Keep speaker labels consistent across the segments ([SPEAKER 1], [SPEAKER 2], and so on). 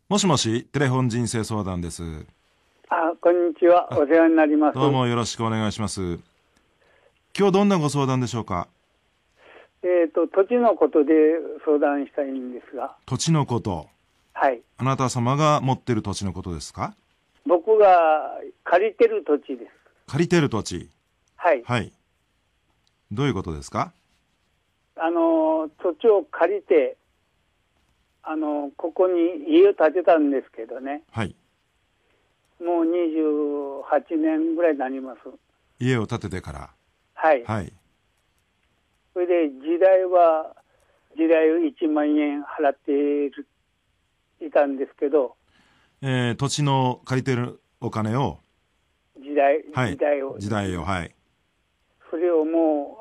[SPEAKER 1] もしもし、テレフォン人生相談です。
[SPEAKER 2] こんにちは。お世話になります。
[SPEAKER 1] どうもよろしくお願いします。今日どんなご相談でしょうか？
[SPEAKER 2] 土地のことで相談したいんですが。
[SPEAKER 1] 土地のこと。
[SPEAKER 2] はい。
[SPEAKER 1] あなた様が持っている土地のことですか？
[SPEAKER 2] 僕が借りてる土地です。
[SPEAKER 1] 借りている土地。
[SPEAKER 2] はい。
[SPEAKER 1] はい。どういうことですか？
[SPEAKER 2] 土地を借りて、ここに家を建てたんですけどね。
[SPEAKER 1] はい。
[SPEAKER 2] もう28年ぐらいになります。
[SPEAKER 1] 家を建ててから。
[SPEAKER 2] はい。
[SPEAKER 1] はい。
[SPEAKER 2] それで時代を1万円払っていたんですけど、
[SPEAKER 1] 土地の借りているお金を、
[SPEAKER 2] 時代を、
[SPEAKER 1] はい。
[SPEAKER 2] それをもう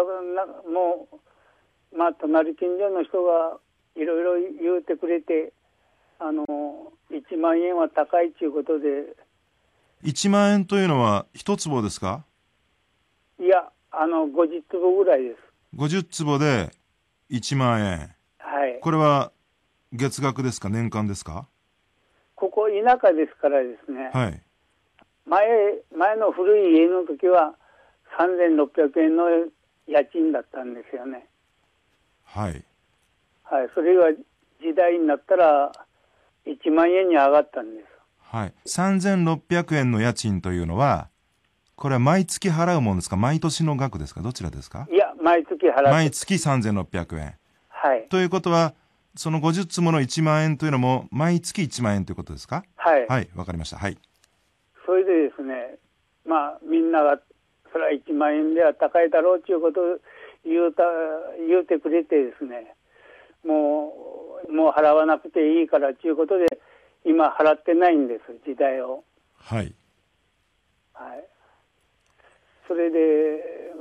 [SPEAKER 2] 隣近所の人がいろいろ言うてくれて、1万円は高いということで。
[SPEAKER 1] 1万円というのは1坪ですか？
[SPEAKER 2] いや、50坪ぐらいです。
[SPEAKER 1] 50坪で1万円。
[SPEAKER 2] はい。
[SPEAKER 1] これは月額ですか？年間ですか？
[SPEAKER 2] ここ田舎ですからですね。
[SPEAKER 1] はい。
[SPEAKER 2] 前の古い家の時は3600円の家賃だったんですよね。
[SPEAKER 1] はい。
[SPEAKER 2] はい。それが時代になったら1万円に上がったんです。
[SPEAKER 1] はい。3600円の家賃というのは、これは毎月払うものですか？毎年の額ですか？どちらですか？
[SPEAKER 2] いや、毎月払って。
[SPEAKER 1] 毎月3600円。
[SPEAKER 2] はい。
[SPEAKER 1] ということは、その50坪の1万円というのも毎月1万円ということですか？
[SPEAKER 2] はい。
[SPEAKER 1] はい、わかりました。はい。
[SPEAKER 2] それでですね、みんながそれは1万円では高いだろうということを言うてくれてですね、もう払わなくていいからということで今払ってないんです、時代を。
[SPEAKER 1] はい。
[SPEAKER 2] はい。それで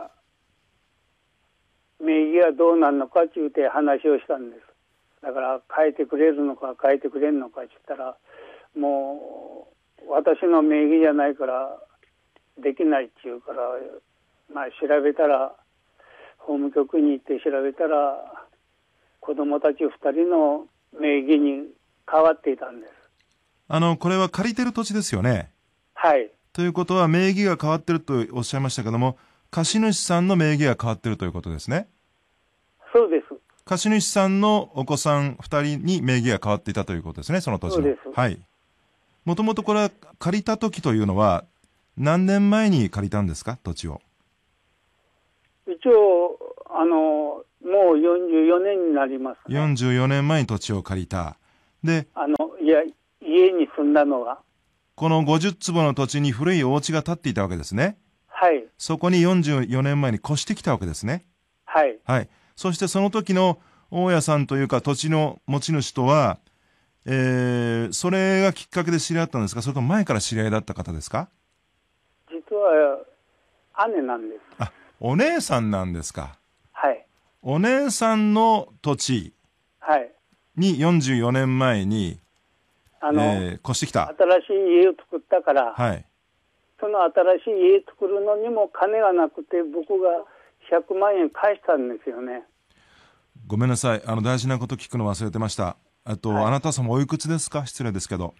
[SPEAKER 2] 名義はどうなるのかというて話をしたんです。だから変えてくれるのか変えてくれんのかって言ったら、もう私の名義じゃないからできないっていうから、調べたら、法務局に行って調べたら子供たち2人の名義に変わっていたんです。
[SPEAKER 1] これは借りてる土地ですよね。
[SPEAKER 2] はい。
[SPEAKER 1] ということは名義が変わってるとおっしゃいましたけども、貸主さんの名義が変わってるということですね。
[SPEAKER 2] そうです。
[SPEAKER 1] 貸主さんのお子さん2人に名義が変わっていたということですね、その土地の。
[SPEAKER 2] そうです。
[SPEAKER 1] はい。もともとこれは借りた時というのは何年前に借りたんですか、土地を？
[SPEAKER 2] 一応もう44年になりますね。
[SPEAKER 1] 44年前に土地を借りた。で、
[SPEAKER 2] 家に住んだのが。
[SPEAKER 1] この50坪の土地に古いお家が建っていたわけですね。
[SPEAKER 2] はい。
[SPEAKER 1] そこに44年前に越してきたわけですね。
[SPEAKER 2] はい。
[SPEAKER 1] はい。そしてその時の大家さんというか土地の持ち主とは、それがきっかけで知り合ったんですか？それとも前から知り合いだった方ですか？
[SPEAKER 2] 実は姉なんです。
[SPEAKER 1] あ、お姉さんなんですか。
[SPEAKER 2] はい。
[SPEAKER 1] お姉さんの土地に44年前に、越してきた。
[SPEAKER 2] 新しい家を作ったから、
[SPEAKER 1] はい。
[SPEAKER 2] その新しい家作るのにも金がなくて、僕が100万円返したんですよね。
[SPEAKER 1] ごめんなさい。大事なこと聞くの忘れてました。あなた様おいくつですか？失礼ですけど。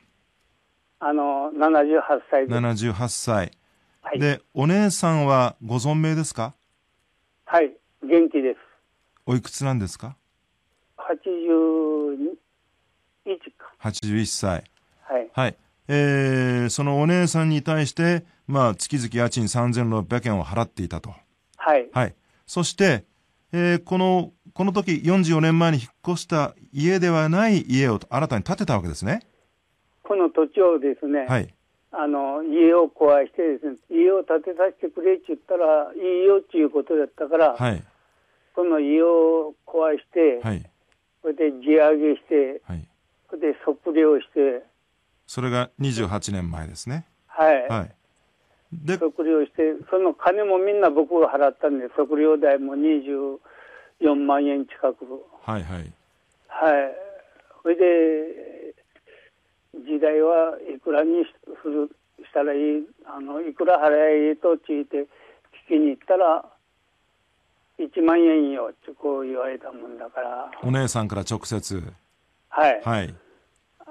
[SPEAKER 2] 78歳です。
[SPEAKER 1] 78歳。
[SPEAKER 2] はい。
[SPEAKER 1] で、お姉さんはご存命ですか？
[SPEAKER 2] はい。元気です。
[SPEAKER 1] おいくつなんですか
[SPEAKER 2] ？81か。
[SPEAKER 1] 81歳。
[SPEAKER 2] はい。
[SPEAKER 1] はい。そのお姉さんに対して、月々家賃3600円を払っていたと。
[SPEAKER 2] はい。
[SPEAKER 1] はい。そして、この時44年前に引っ越した家ではない家を新たに建てたわけですね。
[SPEAKER 2] この土地をですね、
[SPEAKER 1] はい。
[SPEAKER 2] 家を壊してですね、家を建てさせてくれって言ったらいいよっていうことだったから、
[SPEAKER 1] はい。
[SPEAKER 2] この家を壊して、
[SPEAKER 1] はい。
[SPEAKER 2] それで地上げして、
[SPEAKER 1] はい。
[SPEAKER 2] それで測量して、そ
[SPEAKER 1] れが28年前ですね。
[SPEAKER 2] はい。
[SPEAKER 1] はい。で、
[SPEAKER 2] 測量して、その金もみんな僕が払ったんで、測量代も24万円近く。
[SPEAKER 1] はいはい。
[SPEAKER 2] はい。それで、時代はいくらにしたらいい、いくら払えばいいと聞いて聞きに行ったら、1万円よってこう言われたもんだから。
[SPEAKER 1] お姉さんから直接。
[SPEAKER 2] はい。
[SPEAKER 1] はい。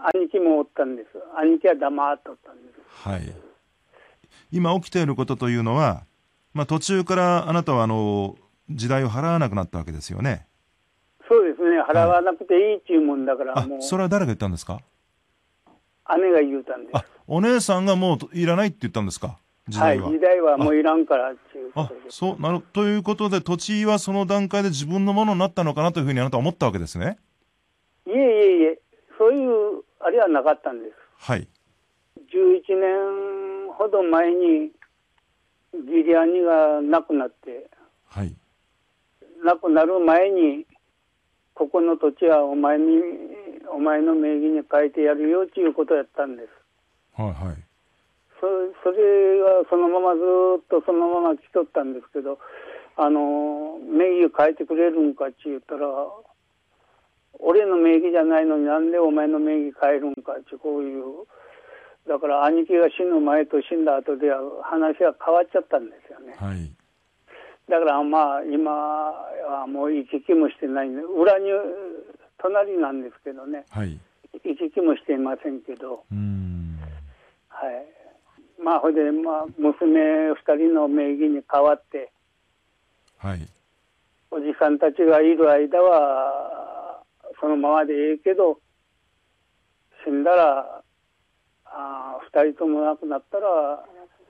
[SPEAKER 2] 兄貴もおったんです。兄貴は黙っとったんです。
[SPEAKER 1] はい。今起きていることというのは、途中からあなたは時代を払わなくなったわけですよね。
[SPEAKER 2] そうですね。払わなくていいっていうもんだから、もう。
[SPEAKER 1] それは誰が言ったんですか？
[SPEAKER 2] 姉が言うたんです。
[SPEAKER 1] お姉さんがもういらないって言ったんですか？時代は。
[SPEAKER 2] はい、時代はもういらんからっていうことで。
[SPEAKER 1] そう、ということで、土地はその段階で自分のものになったのかなというふうにあなたは思ったわけですね。
[SPEAKER 2] いえ、そういう、あれはなかったんです。
[SPEAKER 1] はい。
[SPEAKER 2] 11年ほど前に、義理兄が亡くなって、
[SPEAKER 1] はい。
[SPEAKER 2] 亡くなる前に、ここの土地はお前の名義に変えてやるよっていうことやったんです。
[SPEAKER 1] はいはい。
[SPEAKER 2] それがそのままずっとそのまま来とったんですけど、名義変えてくれるんかって言ったら、俺の名義じゃないのになんでお前の名義変えるんかってこういう、だから兄貴が死ぬ前と死んだ後では話が変わっちゃったんですよね。
[SPEAKER 1] はい。
[SPEAKER 2] だから今はもう行き来もしてないんで、裏に隣なんですけどね、
[SPEAKER 1] はい。
[SPEAKER 2] 行き来もしていませんけど、はい。ほいで娘2人の名義に変わって、
[SPEAKER 1] はい。
[SPEAKER 2] おじさんたちがいる間はそのままでええけど、死んだら2人とも亡くなったら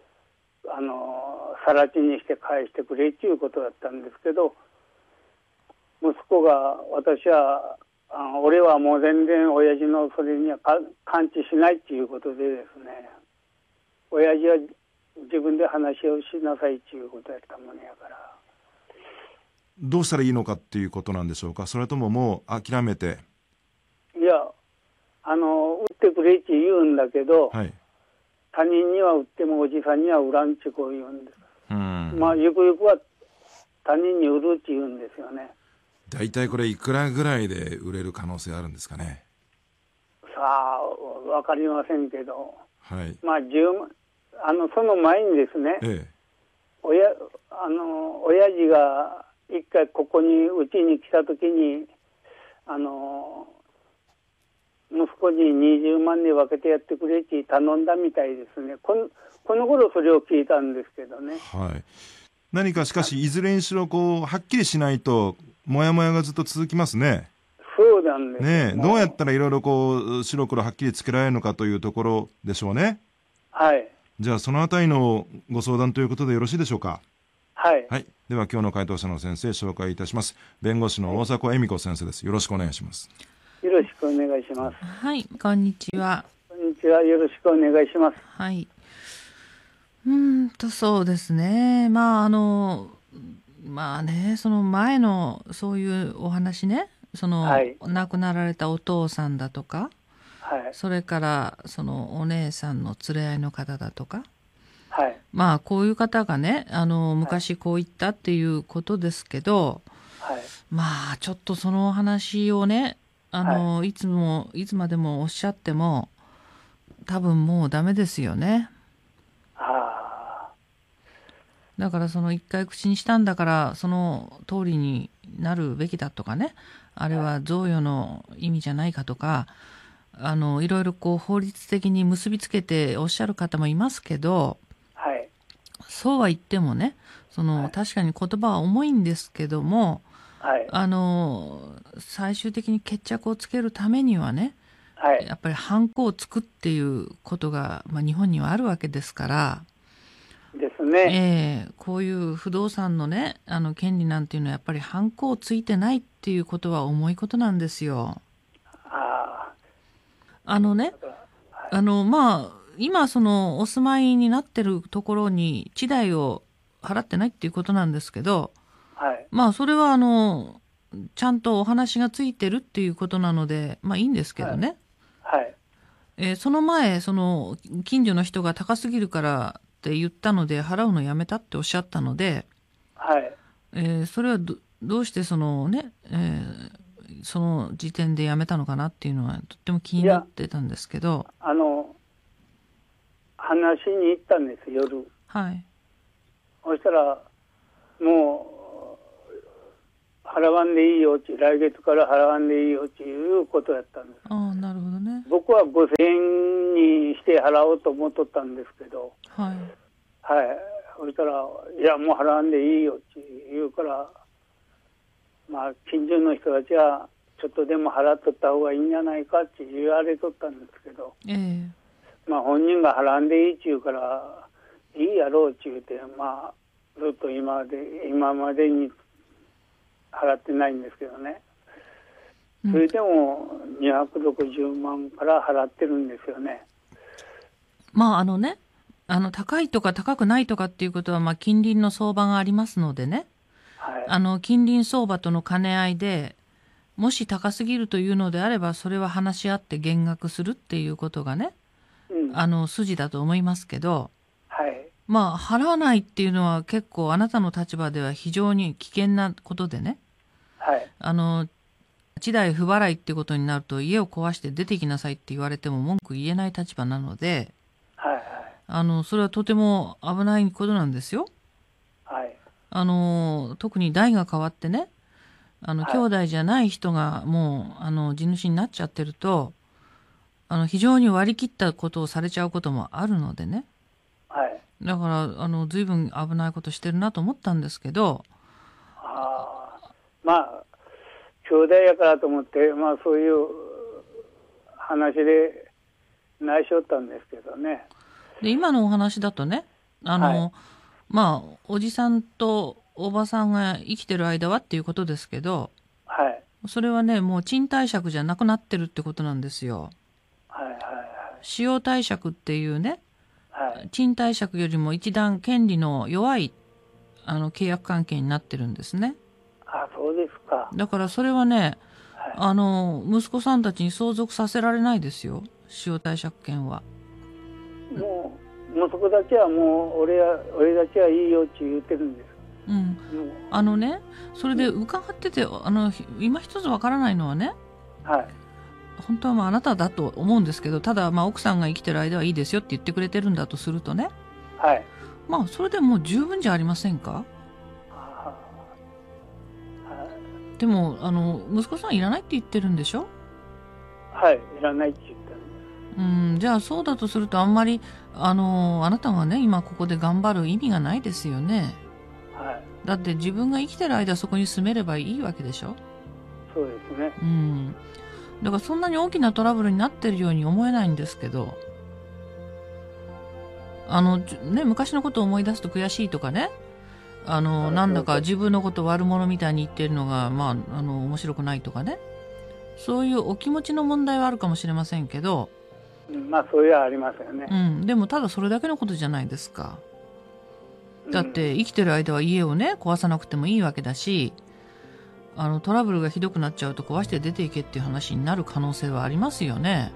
[SPEAKER 2] 更地にして返してくれっていうことだったんですけど、息子が俺はもう全然親父のそれには関知しないっていうことでですね、親父は自分で話をしなさいっていうことやったもんやから。
[SPEAKER 1] どうしたらいいのかっていうことなんでしょうか？それとももう諦めて。
[SPEAKER 2] いや、売ってくれって言うんだけど、
[SPEAKER 1] はい。
[SPEAKER 2] 他人には売ってもおじさんには売らんってこう言うんです。ゆくゆくは他人に売るって言うんですよね。
[SPEAKER 1] 大体これいくらぐらいで売れる可能性あるんですかね？
[SPEAKER 2] さあ、わかりませんけど、
[SPEAKER 1] はい。
[SPEAKER 2] 10万、その前にですね、
[SPEAKER 1] ええ。
[SPEAKER 2] 親父が一回ここにうちに来た時に息子に20万で分けてやってくれって頼んだみたいですね。この頃それを聞いたんですけどね。
[SPEAKER 1] はい。何かしかしいずれにしろはっきりしないとモヤモヤがずっと続きますね。
[SPEAKER 2] そうなんです
[SPEAKER 1] ね。どうやったらいろいろ白黒はっきりつけられるのかというところでしょうね。
[SPEAKER 2] はい。
[SPEAKER 1] じゃあそのあたりのご相談ということでよろしいでしょうか？
[SPEAKER 2] はい。
[SPEAKER 1] はい。では今日の回答者の先生紹介いたします。弁護士の大迫恵美子先生です。よろしくお願いします。
[SPEAKER 2] よろしくお願いします。
[SPEAKER 3] はい、こんにちは。
[SPEAKER 2] こんにちは。よろしくお願いします。
[SPEAKER 3] はい。そうですね。その前のそういうお話ね、
[SPEAKER 2] はい、
[SPEAKER 3] 亡くなられたお父さんだとか、
[SPEAKER 2] はい、
[SPEAKER 3] それからそのお姉さんの連れ合いの方だとか、
[SPEAKER 2] はい、
[SPEAKER 3] こういう方がね、昔こう言ったっていうことですけど、
[SPEAKER 2] はい、
[SPEAKER 3] ちょっとそのお話をね、いつまでもおっしゃっても多分もうダメですよね。だからその一回口にしたんだからその通りになるべきだとかね、あれは贈与の意味じゃないかとか、いろいろ法律的に結びつけておっしゃる方もいますけど、
[SPEAKER 2] はい、
[SPEAKER 3] そうは言ってもね、確かに言葉は重いんですけども、
[SPEAKER 2] はい、
[SPEAKER 3] 最終的に決着をつけるためにはね、
[SPEAKER 2] はい、
[SPEAKER 3] やっぱりハンコをつくっていうことが、日本にはあるわけですから
[SPEAKER 2] ですね。
[SPEAKER 3] こういう不動産のね、権利なんていうのはやっぱりハンコをついてないっていうことは重いことなんですよ。今そのお住まいになってるところに地代を払ってないっていうことなんですけど、
[SPEAKER 2] はい、
[SPEAKER 3] それはちゃんとお話がついてるっていうことなのでいいんですけどね、
[SPEAKER 2] はいはい、
[SPEAKER 3] その前近所の人が高すぎるからって言ったので払うのやめたっておっしゃったので、
[SPEAKER 2] はい、
[SPEAKER 3] それはどうしてその時点でやめたのかなっていうのはとっても気になってたんですけど、
[SPEAKER 2] 話しに行ったんです夜。
[SPEAKER 3] はい。
[SPEAKER 2] そしたらもう払わんでいいよって、来月から払わんでいいよっていうことやったんです。
[SPEAKER 3] なるほどね。
[SPEAKER 2] 僕は5000円にして払おうと思っとったんですけど、
[SPEAKER 3] はい。
[SPEAKER 2] はい。そしたら、いや、もう払わんでいいよって言うから、まあ、近所の人たちは、ちょっとでも払っとった方がいいんじゃないかって言われとったんですけど、まあ、本人が払わんでいいって言うから、いいやろうって言うて、まあ、ずっと今までに払ってないんですけどね。それでも260万から払ってるんですよね。
[SPEAKER 3] まあね、高いとか高くないとかっていうことは、まあ、近隣の相場がありますのでね、はい、近隣相場との兼ね合いで、もし高すぎるというのであれば、それは話し合って減額するっていうことがね、筋だと思いますけど、
[SPEAKER 2] はい、
[SPEAKER 3] まあ、払わないっていうのは結構あなたの立場では非常に危険なことでね、
[SPEAKER 2] はい、
[SPEAKER 3] 一代不払いっていうことになると、家を壊して出てきなさいって言われても文句言えない立場なので、
[SPEAKER 2] はいはい、
[SPEAKER 3] それはとても危ないことなんですよ。
[SPEAKER 2] はい、
[SPEAKER 3] 特に代が変わってね、兄弟じゃない人がもう地主になっちゃってると、非常に割り切ったことをされちゃうこともあるのでね、
[SPEAKER 2] はい、
[SPEAKER 3] だから随分危ないことしてるなと思ったんですけど、
[SPEAKER 2] まあ兄弟やからと思って、まあ、そういう話で内緒ったんですけどね。
[SPEAKER 3] で今のお話だとね、まあおじさんとおばさんが生きてる間はっていうことですけど、
[SPEAKER 2] はい、
[SPEAKER 3] それはね、もう賃貸借じゃなくなってるってことなんですよ。
[SPEAKER 2] はいはいはい、
[SPEAKER 3] 使用貸借っていうね、
[SPEAKER 2] はい、
[SPEAKER 3] 賃貸借よりも一段権利の弱い契約関係になってるんですね。
[SPEAKER 2] そうですか。
[SPEAKER 3] だからそれはね、息子さんたちに相続させられないですよ、使用貸借権は。
[SPEAKER 2] もう息子たちはもう俺たちはいいよって言ってるんです。
[SPEAKER 3] ね、それで伺ってて、今一つわからないのはね、
[SPEAKER 2] はい、
[SPEAKER 3] 本当はまああなただと思うんですけど、ただまあ奥さんが生きてる間はいいですよって言ってくれてるんだとするとね、
[SPEAKER 2] はい、
[SPEAKER 3] まあそれでもう十分じゃありませんか。でも息子さんいらないって言ってるんでしょ。
[SPEAKER 2] はい、いらないって言ってるんです。
[SPEAKER 3] じゃあそうだとすると、あんまりあなたがね今ここで頑張る意味がないですよね。
[SPEAKER 2] はい、
[SPEAKER 3] だって自分が生きてる間そこに住めればいいわけでしょ。
[SPEAKER 2] そうですね。
[SPEAKER 3] だからそんなに大きなトラブルになってるように思えないんですけど、昔のことを思い出すと悔しいとかね、なんだか自分のことを悪者みたいに言ってるのが、まあ、面白くないとかね、そういうお気持ちの問題はあるかもしれませんけど、
[SPEAKER 2] まあそういうのはありますよね。
[SPEAKER 3] でもただそれだけのことじゃないですか。だって生きてる間は家をね壊さなくてもいいわけだし、トラブルがひどくなっちゃうと壊して出ていけっていう話になる可能性はありますよね。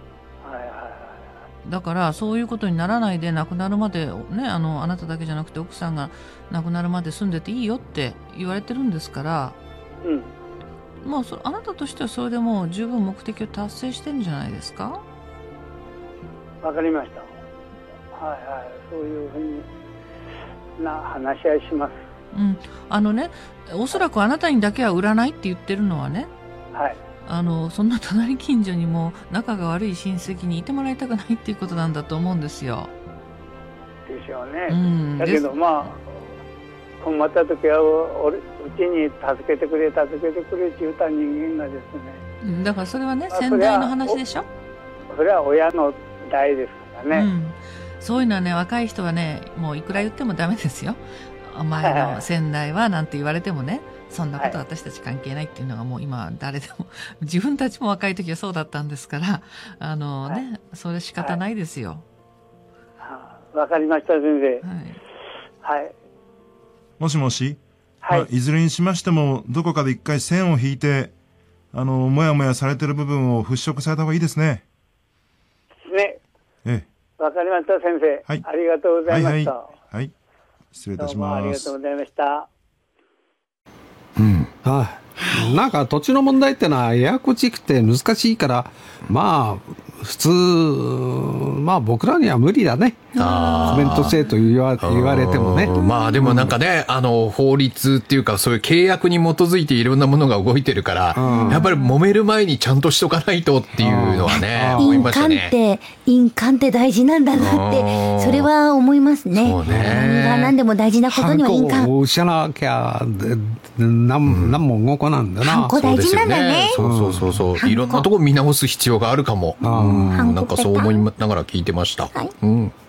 [SPEAKER 3] だからそういうことにならないで、亡くなるまでね、あなただけじゃなくて奥さんが亡くなるまで住んでていいよって言われてるんですから、まああなたとしてはそれでもう十分目的を達成してるんじゃないですか。
[SPEAKER 2] わかりました。そういうふうに話し合いします。
[SPEAKER 3] おそらくあなたにだけは売らないって言ってるのはね、そんな隣近所にも仲が悪い親戚にいてもらいたくないっていうことなんだと思うんですよ。
[SPEAKER 2] でしょうね。だけどまあ困った時はうちに助けてくれって言った人間がですね。
[SPEAKER 3] だからそれはね、先代の話でしょ。
[SPEAKER 2] それは親の代ですからね。
[SPEAKER 3] そういうのはね、若い人はね、もういくら言ってもダメですよ。お前の先代はなんて言われてもね、そんなこと私たち関係ないっていうのがもう今誰でも自分たちも若い時はそうだったんですから、それ仕方ないですよ。
[SPEAKER 2] わかりました、先生。
[SPEAKER 1] もしもし、いずれにしましてもどこかで一回線を引いてもやもやされてる部分を払拭された方がいいですね。
[SPEAKER 2] わかりました、先生。ありがとうございました。
[SPEAKER 1] 失礼いたします。
[SPEAKER 2] ありがとうございました。
[SPEAKER 4] なんか土地の問題ってのはややこしくて難しいから、まあ普通、まあ僕らには無理だね。コメント制と言われてもね。
[SPEAKER 5] まあでもなんかね、法律っていうかそういう契約に基づいていろんなものが動いてるから、やっぱり揉める前にちゃんとしとかないとっていうのはね、思いましたね。
[SPEAKER 6] 印鑑って大事なんだなって、それは思いますね。
[SPEAKER 5] そうね。
[SPEAKER 6] 何が何でも大事なことには印鑑。
[SPEAKER 4] ハンコを失わなきゃ、何も動かなんだな。
[SPEAKER 6] ハンコ大事なんだね。
[SPEAKER 5] そう。いろんなとこ見直す必要があるかも。なんかそう思いながら聞いてました。
[SPEAKER 6] はい。
[SPEAKER 5] うん。